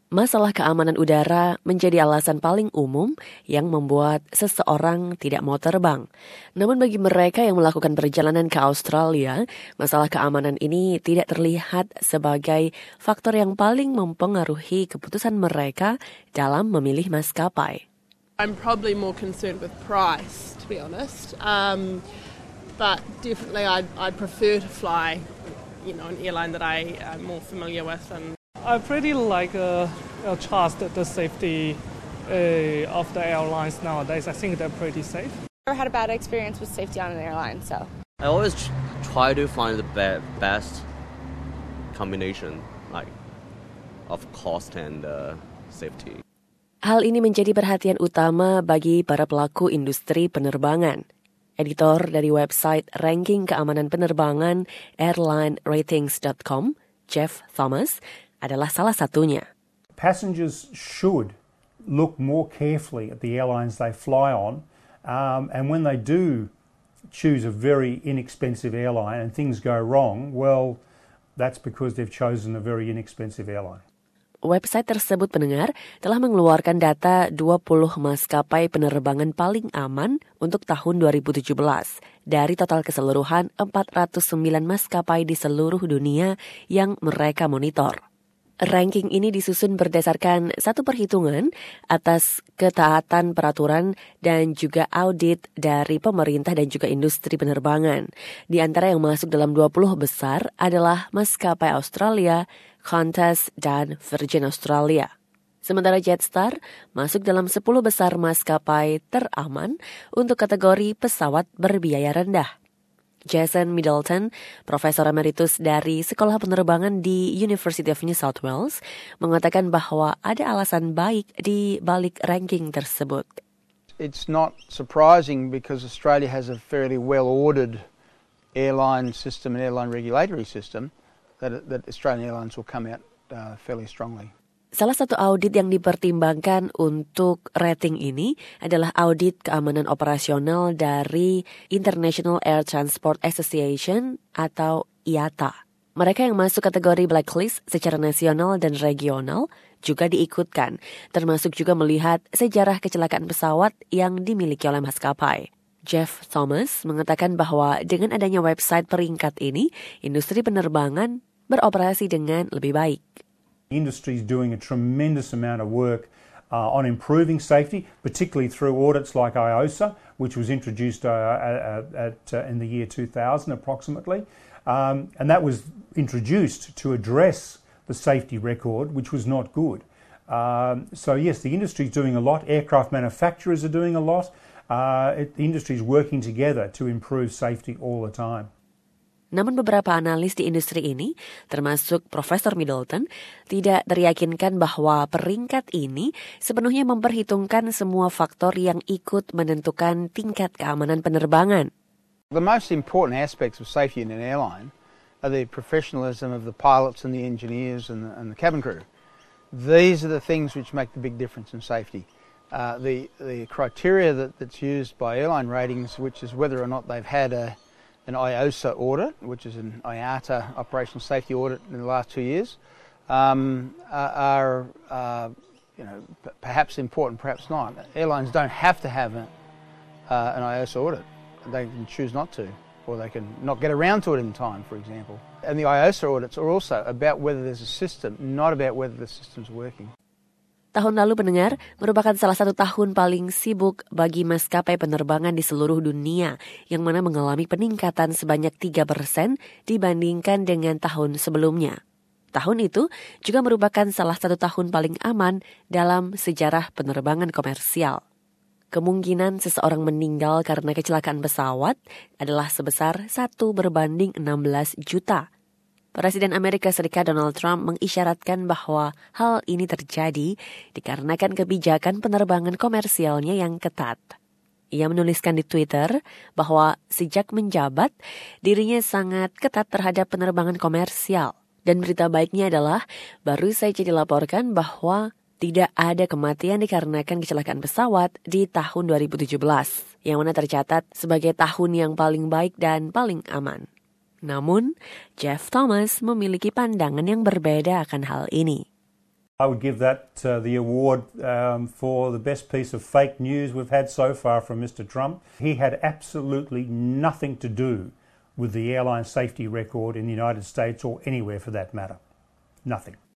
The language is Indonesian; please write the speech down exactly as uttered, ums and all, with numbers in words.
Masalah keamanan udara menjadi alasan paling umum yang membuat seseorang tidak mau terbang. Namun bagi mereka yang melakukan perjalanan ke Australia, masalah keamanan ini tidak terlihat sebagai faktor yang paling mempengaruhi keputusan mereka dalam memilih maskapai. I'm probably more concerned with price, to be honest. Um, but definitely I'd, I'd prefer to fly, you know, an airline that I am more familiar with. And I pretty like uh, uh, trust the safety uh, of the airlines nowadays. I think they're pretty safe. I've never had a bad experience with safety on an airline, so. I always try to find the be- best combination, like, of cost and uh, safety. Hal ini menjadi perhatian utama bagi para pelaku industri penerbangan. Editor dari website ranking keamanan penerbangan airline ratings dot com, Jeff Thomas, adalah salah satunya. Passengers should look more carefully at the airlines they fly on, um, and when they do choose a very inexpensive airline and things go wrong, well, that's because they've chosen a very inexpensive airline. Website tersebut pendengar telah mengeluarkan data dua puluh maskapai penerbangan paling aman untuk tahun dua ribu tujuh belas dari total keseluruhan empat ratus sembilan maskapai di seluruh dunia yang mereka monitor. Ranking ini disusun berdasarkan satu perhitungan atas ketaatan peraturan dan juga audit dari pemerintah dan juga industri penerbangan. Di antara yang masuk dalam dua puluh besar adalah maskapai Australia, Qantas, dan Virgin Australia. Sementara Jetstar masuk dalam sepuluh besar maskapai teraman untuk kategori pesawat berbiaya rendah. Jason Middleton, Profesor Emeritus dari Sekolah Penerbangan di University of New South Wales, mengatakan bahwa ada alasan baik di balik ranking tersebut. It's not surprising because Australia has a fairly well-ordered airline system and airline regulatory system that, that Australian Airlines will come out uh, fairly strongly. Salah satu audit yang dipertimbangkan untuk rating ini adalah audit keamanan operasional dari International Air Transport Association atau I A T A. Mereka yang masuk kategori blacklist secara nasional dan regional juga diikutkan, termasuk juga melihat sejarah kecelakaan pesawat yang dimiliki oleh maskapai. Jeff Thomas mengatakan bahwa dengan adanya website peringkat ini, industri penerbangan beroperasi dengan lebih baik. Industry is doing a tremendous amount of work uh, on improving safety, particularly through audits like I O S A, which was introduced uh, at, at, uh, in the year two thousand approximately. Um, and that was introduced to address the safety record, which was not good. Um, so yes, the industry is doing a lot. Aircraft manufacturers are doing a lot. Uh, it, the industry is working together to improve safety all the time. Namun beberapa analis di industri ini, termasuk Profesor Middleton, tidak teryakinkan bahwa peringkat ini sepenuhnya memperhitungkan semua faktor yang ikut menentukan tingkat keamanan penerbangan. The most important aspects of safety in an airline are the professionalism of the pilots and the engineers and the, and the cabin crew. These are the things which make the big difference in safety. Uh, the, the criteria that, that's used by airline ratings, which is whether or not they've had a an I O S A audit, which is an I A T A operational safety audit in the last two years, um, are, uh, you know, p- perhaps important, perhaps not. Airlines don't have to have a, uh, an I O S A audit. They can choose not to, or they can not get around to it in time, for example. And the I O S A audits are also about whether there's a system, not about whether the system's working. Tahun lalu pendengar merupakan salah satu tahun paling sibuk bagi maskapai penerbangan di seluruh dunia yang mana mengalami peningkatan sebanyak tiga persen dibandingkan dengan tahun sebelumnya. Tahun itu juga merupakan salah satu tahun paling aman dalam sejarah penerbangan komersial. Kemungkinan seseorang meninggal karena kecelakaan pesawat adalah sebesar satu berbanding enam belas juta. Presiden Amerika Serikat Donald Trump mengisyaratkan bahwa hal ini terjadi dikarenakan kebijakan penerbangan komersialnya yang ketat. Ia menuliskan di Twitter bahwa sejak menjabat, dirinya sangat ketat terhadap penerbangan komersial. Dan berita baiknya adalah, baru saja dilaporkan bahwa tidak ada kematian dikarenakan kecelakaan pesawat di tahun dua ribu tujuh belas, yang mana tercatat sebagai tahun yang paling baik dan paling aman. Namun, Jeff Thomas memiliki pandangan yang berbeda akan hal ini. I would give that uh, the award um, for the best piece of fake news we've had so far from Mister Trump. He had absolutely nothing to do with the airline safety record in the United States or anywhere for that matter. Nothing.